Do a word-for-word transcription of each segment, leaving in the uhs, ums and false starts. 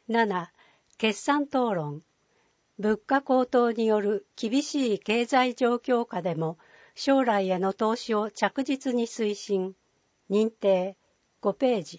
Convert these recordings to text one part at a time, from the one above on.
なな. 決算討論。物価高騰による厳しい経済状況下でも将来への投資を着実に推進。認定。ごページ。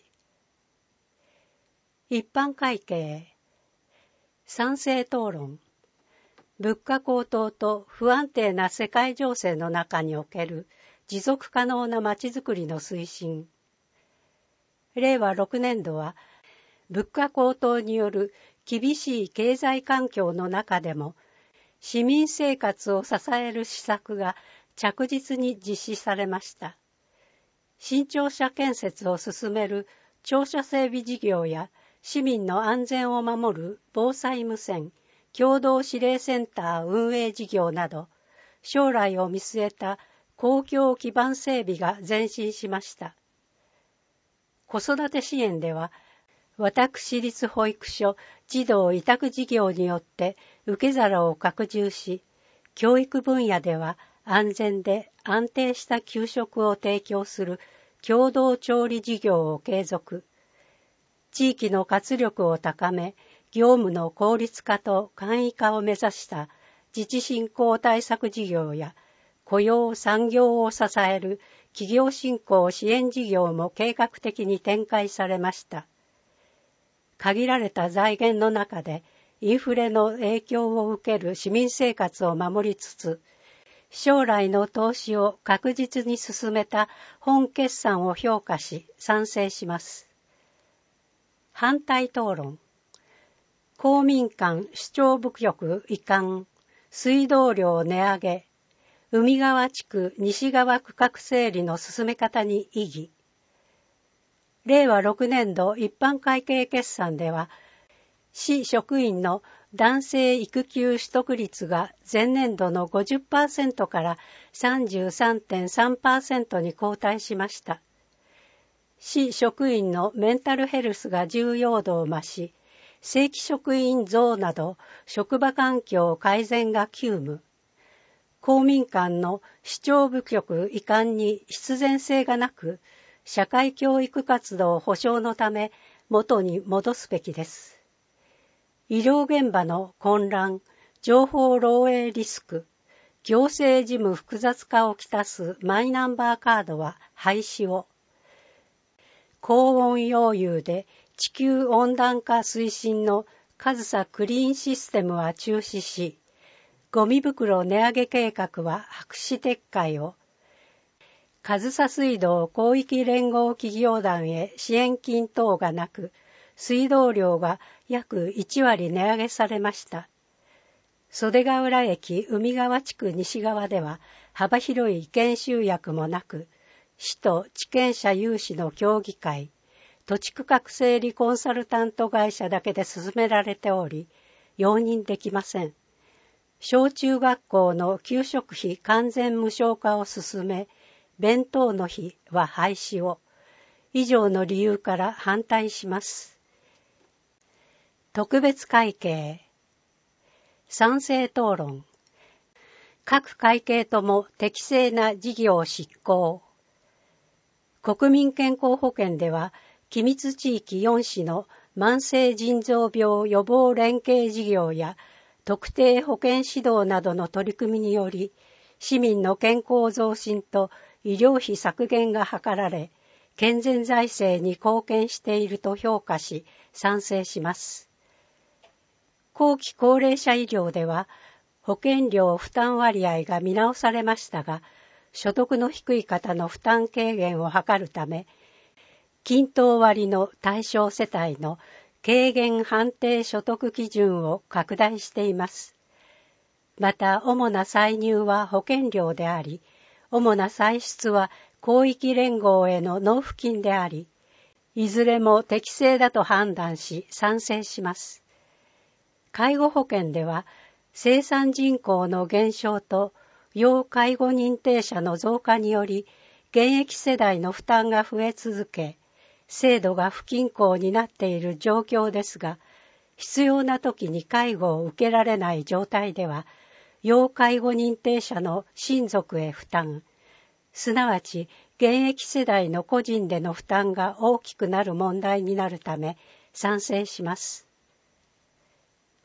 一般会計。賛成討論。物価高騰と不安定な世界情勢の中における持続可能なまちづくりの推進。れいわろくねんどは物価高騰による厳しい経済環境の中でも市民生活を支える施策が着実に実施されました。新庁舎建設を進める庁舎整備事業や市民の安全を守る防災無線共同指令センター運営事業など将来を見据えた公共基盤整備が前進しました。子育て支援では私立保育所児童委託事業によって受け皿を拡充し、教育分野では安全で安定した給食を提供する共同調理事業を継続。地域の活力を高め、業務の効率化と簡易化を目指した自治振興対策事業や雇用産業を支える企業振興支援事業も計画的に展開されました。限られた財源の中でインフレの影響を受ける市民生活を守りつつ、将来の投資を確実に進めた本決算を評価し賛成します。反対討論。公民館主張部局移管、水道料値上げ、海側地区西側区画整理の進め方に異議。れいわろくねんど一般会計決算では、市職員の男性育休取得率が前年度の ごじゅっパーセント から さんじゅうさんてんさんパーセント に後退しました。市職員のメンタルヘルスが重要度を増し、正規職員増など職場環境改善が急務。公民館の市長部局移管に必然性がなく、社会教育活動保障のため元に戻すべきです。医療現場の混乱、情報漏洩リスク、行政事務複雑化をきたすマイナンバーカードは廃止を。高温溶融で地球温暖化推進の上総クリーンシステムは中止し、ゴミ袋値上げ計画は白紙撤回を。上総水道広域連合企業団へ支援金等がなく、水道料が約いちわり値上げされました。袖ヶ浦駅海側地区西側では幅広い意見集約もなく、市と地権者有志の協議会、土地区画整理コンサルタント会社だけで進められており、容認できません。小中学校の給食費完全無償化を進め、弁当の日は廃止を。以上の理由から反対します。特別会計。賛成討論。各会計とも適正な事業執行。国民健康保険では、機密地域よん市の慢性腎臓病予防連携事業や特定保険指導などの取り組みにより、市民の健康増進と医療費削減が図られ、健全財政に貢献していると評価し、賛成します。後期高齢者医療では、保険料負担割合が見直されましたが、所得の低い方の負担軽減を図るため、均等割の対象世帯の軽減判定所得基準を拡大しています。また、主な歳入は保険料であり、主な歳出は広域連合への納付金であり、いずれも適正だと判断し賛成します。介護保険では、生産人口の減少と要介護認定者の増加により、現役世代の負担が増え続け、制度が不均衡になっている状況ですが、必要な時に介護を受けられない状態では、要介護認定者の親族へ負担、すなわち現役世代の個人での負担が大きくなる問題になるため賛成します。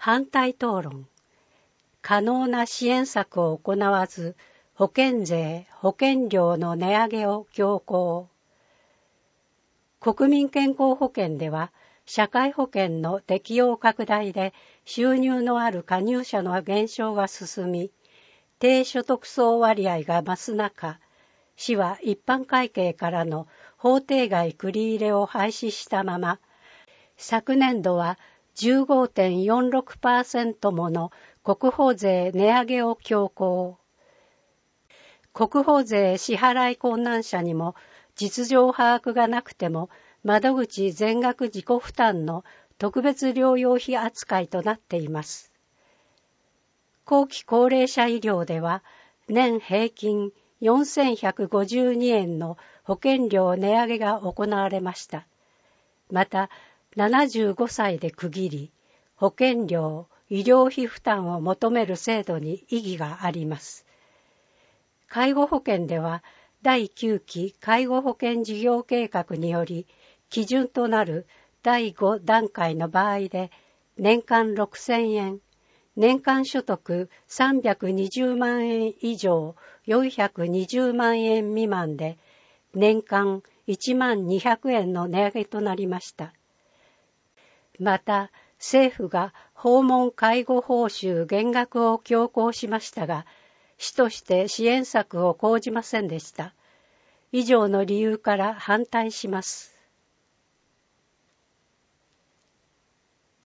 反対討論。可能な支援策を行わず、保険税、保険料の値上げを強行。国民健康保険では、社会保険の適用拡大で収入のある加入者の減少が進み、低所得層割合が増す中、市は一般会計からの法定外繰り入れを廃止したまま、昨年度は じゅうごてんよんろくパーセント もの国保税値上げを強行。国保税支払い困難者にも実情把握がなくても窓口全額自己負担の特別療養費扱いとなっています。後期高齢者医療では年平均よんせんひゃくごじゅうにえんの保険料値上げが行われました。また、ななじゅうごさいで区切り、保険料、医療費負担を求める制度に意義があります。介護保険では、だいきゅうき介護保険事業計画により、基準となるだいごだんかいの場合で、年間ろくせんえん、年間所得さんびゃくにじゅうまんえん以上よんひゃくにじゅうまんえん未満で、年間いちまんにひゃくえんの値上げとなりました。また、政府が訪問介護報酬減額を強行しましたが、市として支援策を講じませんでした。以上の理由から反対します。